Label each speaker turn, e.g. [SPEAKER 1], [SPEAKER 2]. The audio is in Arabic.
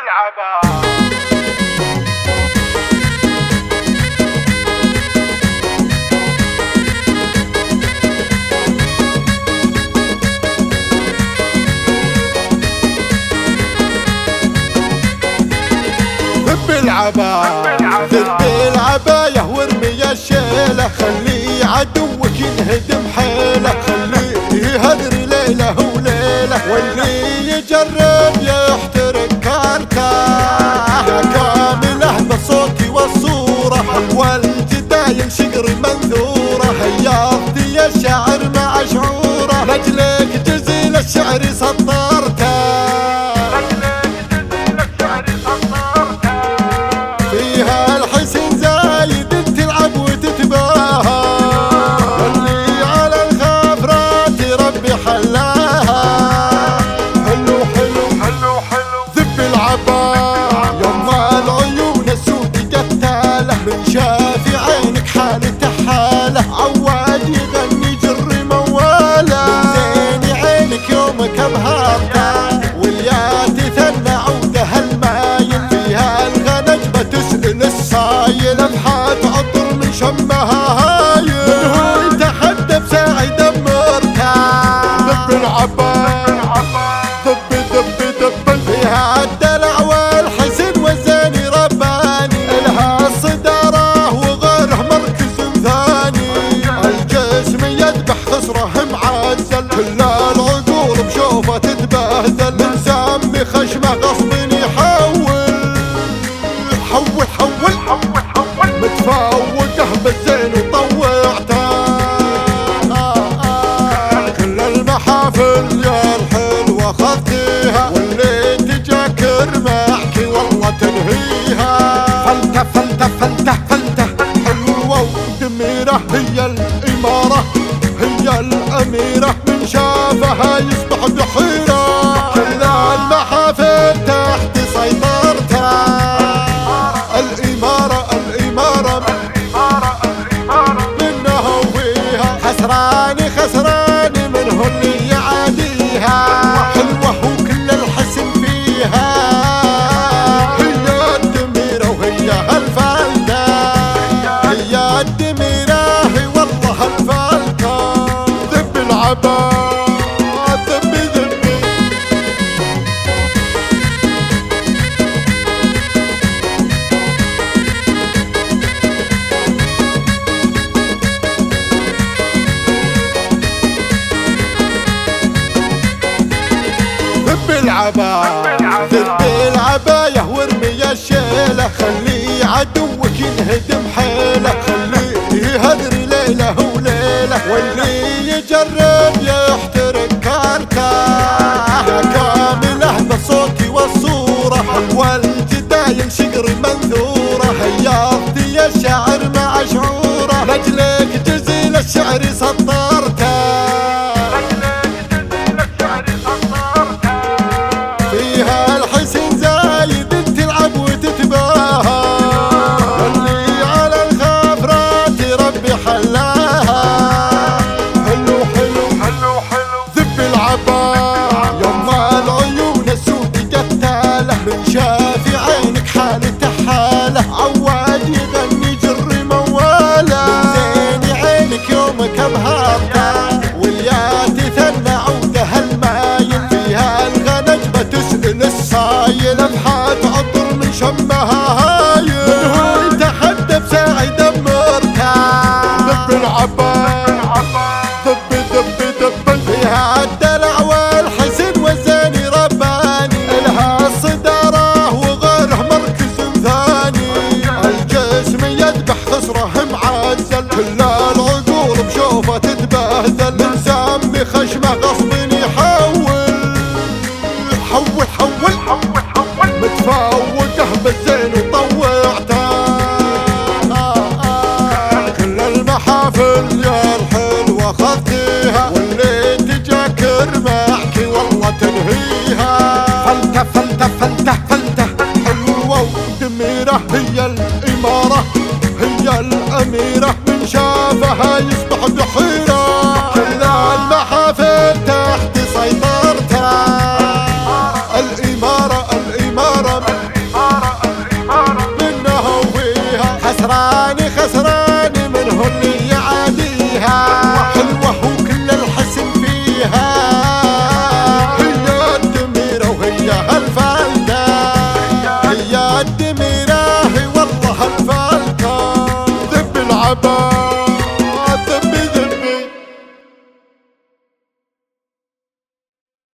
[SPEAKER 1] ذب العباية وارمي الشيلة، خلي عدوك ينهدم حيله، خليه يهدري ليلة وليلة، واللي يجرب يحترق كارته. يا كامله بالصوت والصورة، والجدايل شقر منثورة، هياضتي يا الشعر مع شعوره، لاجلك جزيل الشعر سطرته. فيها الحسن زايد تلعب وتتباهى، واللي على الخافرات ربي حلاها. حلو حلو حلو حلو ذب العباية، يما العيون السود قتاله، من شاف عينك حالته حاله، عواد يغني جر مواله، من زين عينك يومك ابهرته، واليات ثنى عوده المايل، فيها الغنجبة تسأل الصايل، ابحاث عطر من شمها هايل، من هو يتحدى بساعد مرته. ذب العباية ذب ذب ذب، فيها الدلع والحسن والزاني رباني، الها الصدارة وغيره مركز ثاني، الجسم يذبح خصره معزل، كل العقول بشوفه تتبهدل، من سم خشمه غصب يحول، حول حول حول حول، متفوقه بالزين وطوعته. كل المحافل يا الحلوة خذتيها، واللي تجاكر معك والله تنهيها. فلتة فلتة فلتة فلتة حلوة ودميرة، هي الإمارة هي الأميرة، من شافها يصبح بحيرة، كل المحافل تحت سيطرتها. الإمارة الإمارة الإمارة الإمارة، منها وفيها، خسراني خسراني منه اللي يعاديها، حلوة وكل الحسن فيها، هي الدميرة وهي الفلتة، هي الدميرة هي والله الفلتة. ذب العباية ذب ذبي، ذب العباية وارمي الشيلة، خلي عدوك ينهدم